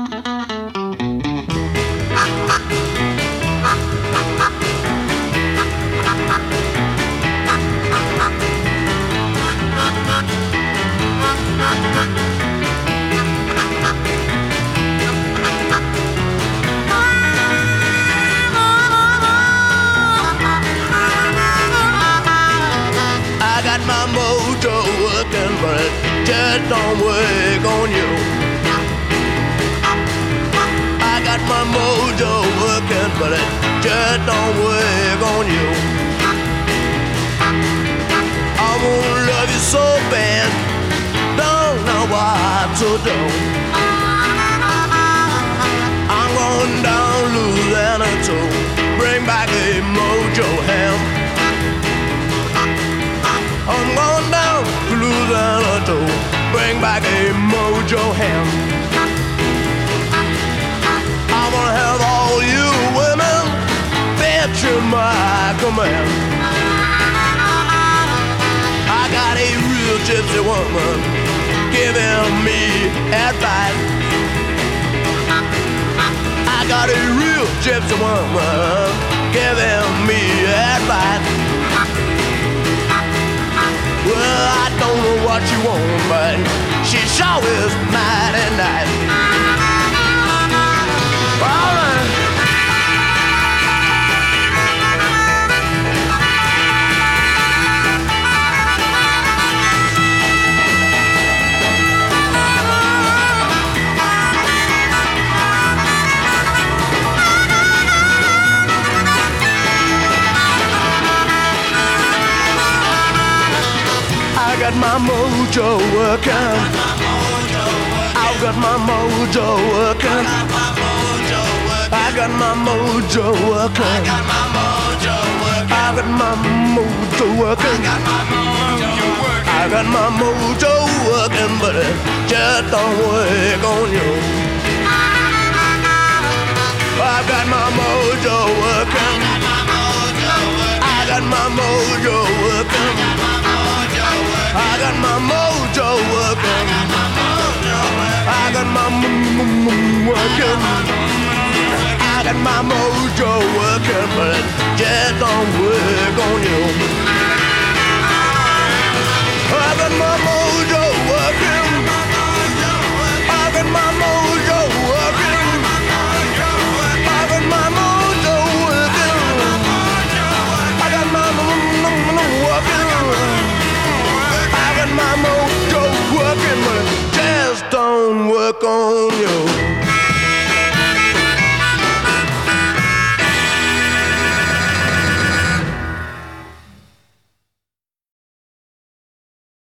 I got my mojo working, but it just don't work on you. I got my mojo working, but it just don't work on you. I wanna love you so bad, don't know what to do. I'm going down Louisiana to bring back a mojo ham. I'm going down to Louisiana to bring back a mojo ham. I wanna have all you women bet you my command. I got a real gypsy woman giving me advice. I got a real gypsy woman giving me advice. Well, I don't know what you want, but she sure is mighty nice. All right. I got my mojo working. I've got my mojo working. I got my mojo working. I got my mojo working. I got my mojo working, but it just don't work on you. I got my mojo working. I got my mojo working. I got my mojo working. I got my working. I got my mojo working, but it just don't work on you. I got my mojo working. I got my mojo working. I got my mojo working. I got my working. I got my mojo working, but it just don't work on you.